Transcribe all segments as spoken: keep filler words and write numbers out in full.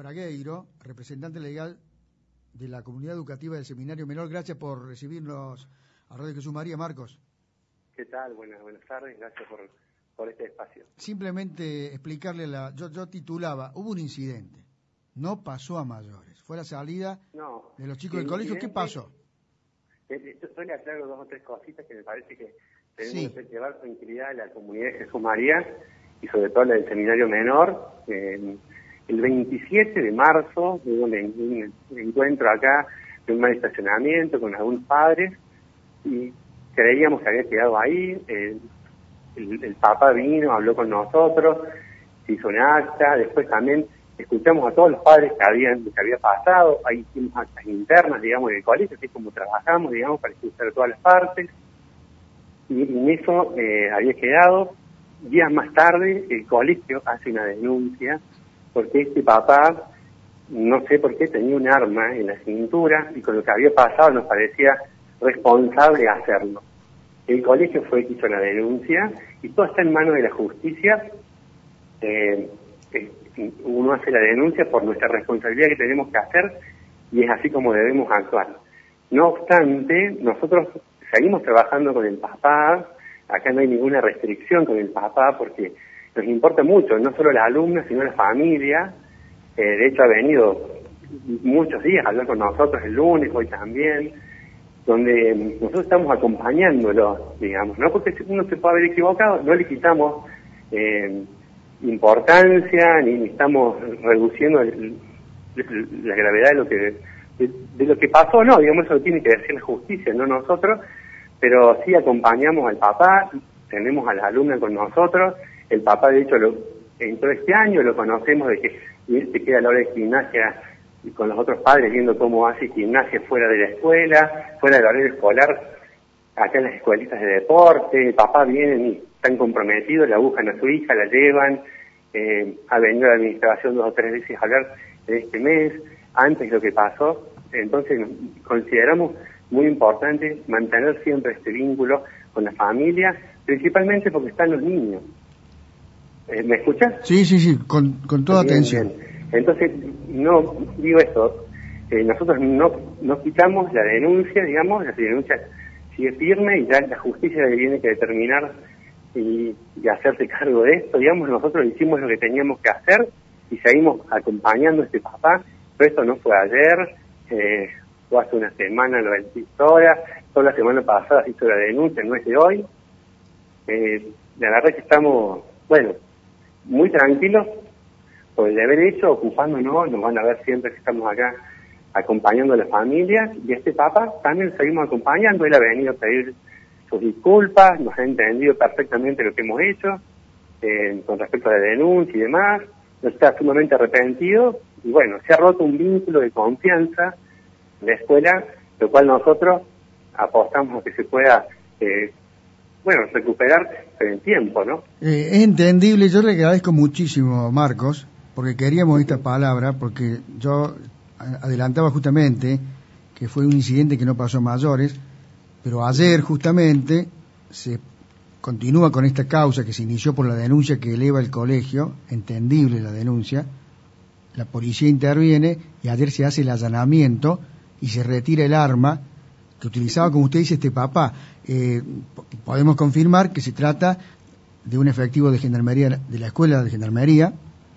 Fragueiro, representante legal de la comunidad educativa del Seminario Menor. Gracias por recibirnos a Radio Jesús María, Marcos. ¿Qué tal? Buenas, buenas tardes, gracias por, por este espacio. Simplemente explicarle, la, yo, yo titulaba, hubo un incidente, no pasó a mayores, fue la salida no, de los chicos del colegio, ¿qué pasó? Eh, yo le aclaro dos o tres cositas que me parece que tenemos Sí. que llevar tranquilidad a la comunidad de Jesús María y sobre todo la del Seminario Menor. Eh, el veintisiete de marzo hubo un, un, un encuentro acá de un mal estacionamiento con algunos padres y creíamos que había quedado ahí. Eh, el, el Papa vino, habló con nosotros, se hizo un acta, después también escuchamos a todos los padres que habían que había pasado, ahí hicimos actas internas, digamos, en el colegio, así como trabajamos, digamos, para escuchar todas las partes, y en eso eh, había quedado. Días más tarde, el colegio hace una denuncia, porque este papá, no sé por qué, tenía un arma en la cintura, y con lo que había pasado nos parecía responsable hacerlo. El colegio fue el que hizo la denuncia, y todo está en manos de la justicia. Eh, eh, uno hace la denuncia por nuestra responsabilidad que tenemos que hacer, y es así como debemos actuar. No obstante, nosotros seguimos trabajando con el papá. Acá no hay ninguna restricción con el papá porque nos importa mucho, no solo la alumna, sino la familia. Eh, de hecho, ha venido muchos días a hablar con nosotros, el lunes, hoy también, donde nosotros estamos acompañándolo, digamos, no porque uno se puede haber equivocado, no le quitamos eh, importancia, ni, ni estamos reduciendo el, el, la gravedad de lo que de, de lo que pasó, no, digamos, eso lo tiene que decir la justicia, no nosotros, pero sí acompañamos al papá, tenemos a la alumna con nosotros. El papá, de hecho, lo entró este año, lo conocemos de que se queda a la hora de gimnasia y con los otros padres viendo cómo hace gimnasia fuera de la escuela, fuera del horario escolar, acá en las escuelitas de deporte. El papá viene y están comprometidos, la buscan a su hija, la llevan, eh, ha venido a la administración dos o tres veces a hablar de este mes, antes de lo que pasó. Entonces consideramos muy importante mantener siempre este vínculo con la familia, principalmente porque están los niños. Eh, ¿Me escuchas? Sí, sí, sí, con, con toda Bien, atención. bien. Entonces, no digo esto, eh, nosotros no, no quitamos la denuncia, digamos, la denuncia sigue firme y ya la justicia tiene que determinar y, y hacerse cargo de esto. Digamos, nosotros hicimos lo que teníamos que hacer y seguimos acompañando a este papá, pero esto no fue ayer, eh, fue hace una semana lo del Pistola, toda la semana pasada se hizo la denuncia, no es de hoy. Eh, la verdad es que estamos, bueno, muy tranquilos por el deber hecho, ocupándonos, nos van a ver siempre que estamos acá acompañando a las familias, y este papá también seguimos acompañando. Él ha venido a pedir sus disculpas, nos ha entendido perfectamente lo que hemos hecho, eh, con respecto a la denuncia y demás, nos está sumamente arrepentido, y bueno, se ha roto un vínculo de confianza en la escuela, lo cual nosotros apostamos a que se pueda, eh, bueno, recuperar en el tiempo, ¿no? Eh, es entendible, yo le agradezco muchísimo, Marcos, porque queríamos esta palabra, porque yo adelantaba justamente que fue un incidente que no pasó a mayores, pero ayer justamente se continúa con esta causa que se inició por la denuncia que eleva el colegio, entendible la denuncia, la policía interviene y ayer se hace el allanamiento y se retira el arma que utilizaba, como usted dice, este papá. Eh, podemos confirmar que se trata de un efectivo de gendarmería, de la escuela de gendarmería,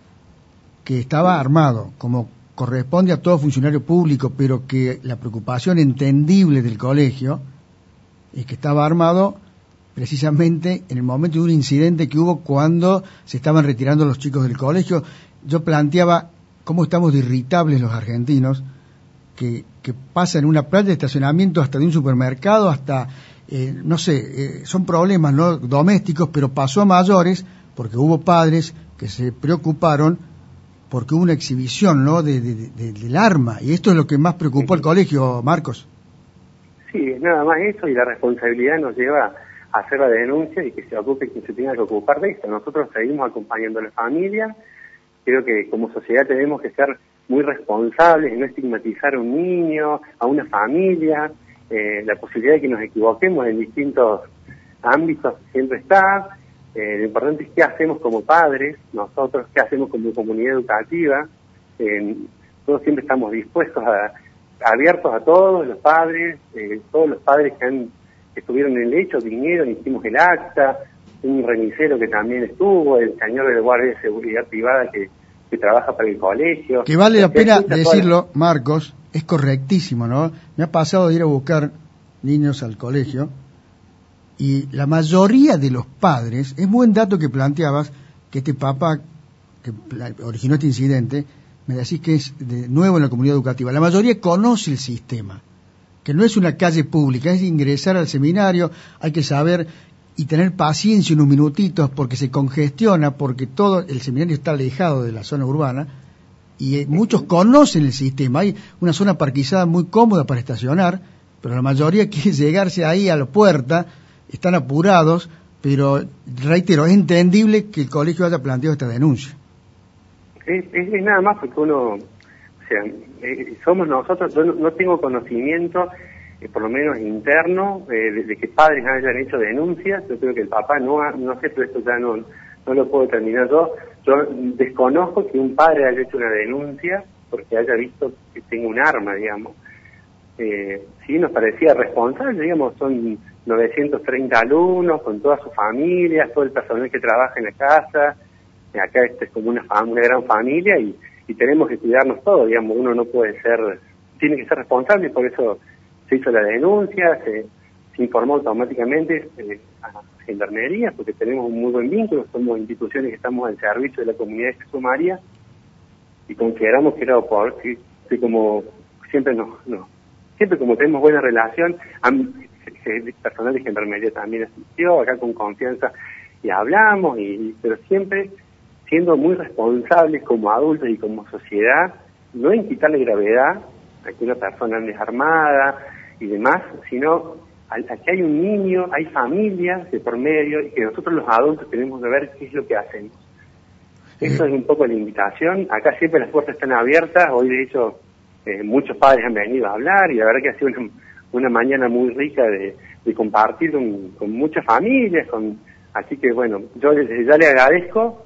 que estaba armado, como corresponde a todo funcionario público, pero que la preocupación entendible del colegio es que estaba armado precisamente en el momento de un incidente que hubo cuando se estaban retirando los chicos del colegio. Yo planteaba cómo estamos de irritables los argentinos, que, que pasa en una playa de estacionamiento hasta de un supermercado, hasta, eh, no sé, eh, son problemas, ¿no?, domésticos, pero pasó a mayores porque hubo padres que se preocuparon porque hubo una exhibición, ¿no?, de, de, de, del arma, y esto es lo que más preocupó al colegio, Marcos. Sí, es nada más eso, y la responsabilidad nos lleva a hacer la denuncia y que se ocupe quien se tenga que ocupar de esto. Nosotros seguimos acompañando a la familia. Creo que como sociedad tenemos que ser muy responsables y no estigmatizar a un niño, a una familia. Eh, la posibilidad de que nos equivoquemos en distintos ámbitos siempre está. Eh, lo importante es qué hacemos como padres, nosotros, qué hacemos como comunidad educativa. eh, todos siempre estamos dispuestos a, abiertos a todos los padres, eh, todos los padres que, han, que estuvieron en el hecho, vinieron, hicimos el acta, un remisero que también estuvo, el señor de guardia de seguridad privada que, que trabaja para el colegio. Que vale la pena decirlo, Marcos, es correctísimo, ¿no? Me ha pasado de ir a buscar niños al colegio y la mayoría de los padres, es buen dato que planteabas, que este papá que originó este incidente, me decís que es de nuevo en la comunidad educativa, la mayoría conoce el sistema, que no es una calle pública, es ingresar al seminario, hay que saber y tener paciencia unos minutitos porque se congestiona, porque todo el seminario está alejado de la zona urbana y eh, muchos conocen el sistema, hay una zona parquizada muy cómoda para estacionar, pero la mayoría quiere llegarse ahí a la puerta, están apurados, pero reitero, es entendible que el colegio haya planteado esta denuncia. Es, es, es nada más porque uno, o sea, eh, somos nosotros, yo no, no tengo conocimiento, eh, por lo menos interno, eh, de, de que padres hayan hecho denuncias. Yo creo que el papá no, ha, no sé, pero esto ya no, no lo puedo determinar yo. Yo desconozco que un padre haya hecho una denuncia porque haya visto que tenga un arma, digamos. Eh, sí, nos parecía responsable, digamos, son novecientos treinta alumnos con todas sus familias, todo el personal que trabaja en la casa. Acá este es como una, una gran familia y, y tenemos que cuidarnos todos, digamos, uno no puede ser, tiene que ser responsable, por eso se hizo la denuncia, se, se informó automáticamente eh, a Gendarmería, porque tenemos un muy buen vínculo, somos instituciones que estamos al servicio de la comunidad de Jesús María y consideramos que era por que, que como siempre nos, no, siempre como tenemos buena relación, el personal de Gendarmería también asistió, acá con confianza y hablamos, y pero siempre siendo muy responsables como adultos y como sociedad, no en quitarle gravedad a que una persona ande armada y demás, sino a, a que hay un niño, hay familias de por medio y que nosotros los adultos tenemos que ver qué es lo que hacemos. Eso es un poco la invitación. Acá siempre las puertas están abiertas. Hoy, de hecho, eh, muchos padres han venido a hablar y la verdad que ha sido una, una mañana muy rica de, de compartir con, con muchas familias. Con, así que, bueno, yo desde ya le agradezco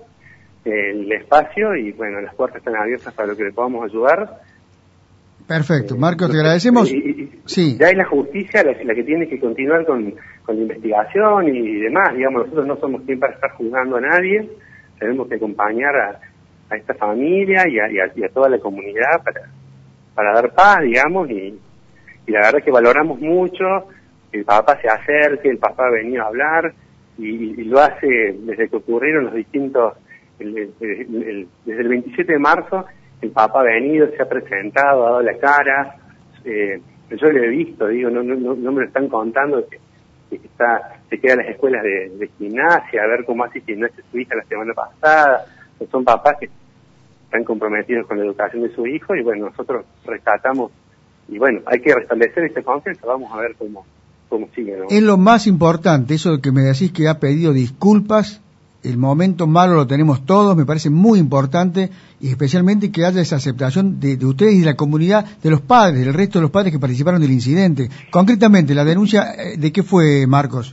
el espacio y bueno, las puertas están abiertas para lo que le podamos ayudar. Perfecto, Marcos, eh, te agradecemos. Y, y, sí. Ya es la justicia la, la que tiene que continuar con, con la investigación y demás, digamos, nosotros no somos quien para estar juzgando a nadie, tenemos que acompañar a, a esta familia y a, y, a, y a toda la comunidad para, para dar paz, digamos, y, y la verdad que valoramos mucho que el papá se acerque, el papá ha venido a hablar y, y lo hace desde que ocurrieron los distintos. El, el, el, desde el veintisiete de marzo el papá ha venido, se ha presentado, ha dado la cara, eh, yo lo he visto, digo, no, no, no me lo están contando, que, que está, se queda en las escuelas de, de gimnasia, a ver cómo hace gimnasia su hija la semana pasada, pues son papás que están comprometidos con la educación de su hijo y bueno, nosotros rescatamos y bueno, hay que restablecer esta confianza, vamos a ver cómo, cómo sigue, ¿no? Es lo más importante, eso que me decís que ha pedido disculpas. El momento malo lo tenemos todos, me parece muy importante y especialmente que haya esa aceptación de, de ustedes y de la comunidad, de los padres, del resto de los padres que participaron del incidente. Concretamente, la denuncia, ¿de qué fue, Marcos?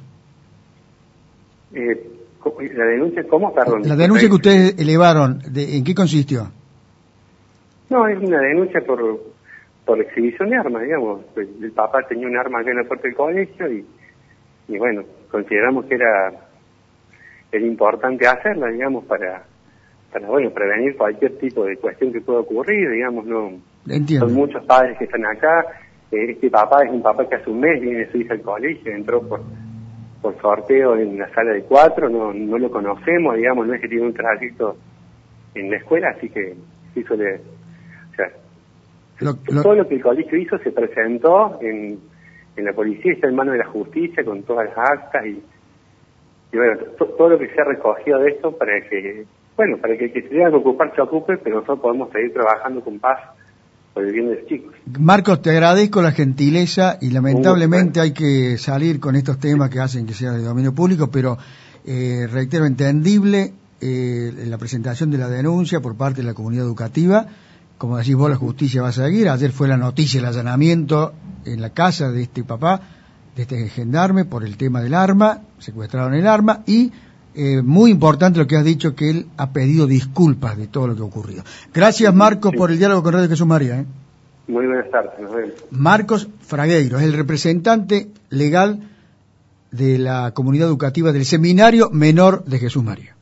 Eh, ¿La denuncia cómo? Perdón. La denuncia que ustedes elevaron, de, ¿en qué consistió? No, es una denuncia por, por exhibición de armas, digamos. El, el papá tenía un arma acá en la puerta del colegio y, y bueno, consideramos que era... es importante hacerla, digamos, para, para bueno, prevenir cualquier tipo de cuestión que pueda ocurrir, digamos, no. Entiendo. Son muchos padres que están acá, eh, este papá es un papá que hace un mes viene su hija al colegio, entró por, por sorteo en la sala de cuatro, no, no lo conocemos, digamos, no es que tiene un trayecto en la escuela, así que hizo le, o sea, lo, lo... todo lo que el colegio hizo se presentó en, en la policía, está en manos de la justicia con todas las actas y Y bueno, to, todo lo que se ha recogido de esto para que, bueno, para que el que se tenga que ocupar se ocupe, pero nosotros podemos seguir trabajando con paz por el bien de los chicos. Marcos, te agradezco la gentileza y lamentablemente hay que salir con estos temas que hacen que sea de dominio público, pero eh, reitero, entendible eh, la presentación de la denuncia por parte de la comunidad educativa. Como decís vos, la justicia va a seguir. Ayer fue la noticia, el allanamiento en la casa de este papá, de este gendarme por el tema del arma, secuestraron el arma y eh, muy importante lo que has dicho, que él ha pedido disculpas de todo lo que ha ocurrido. Gracias, Marcos, sí. por el diálogo con Radio Jesús María. ¿eh? Muy buenas tardes, nos vemos. Marcos Fragueiro es el representante legal de la comunidad educativa del Seminario Menor de Jesús María.